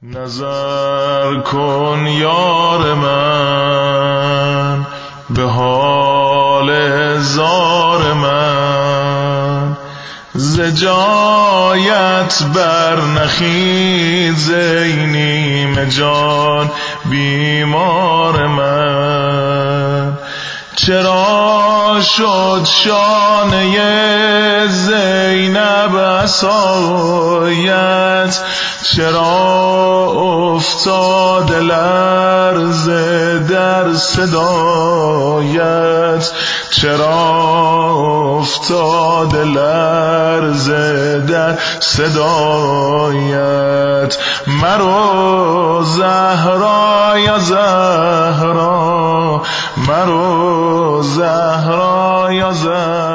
نظر کن یار من به حال زار من، ز جایت برنخیز ای نیمه جان بیمار من. چرا شد شانه زینب عصایت، چرا افتاد لرزه در صدایت، چرا افتاد لرزه در صدایت. مرو زهرا یا زهرا، مرو زهرا یا زهرا.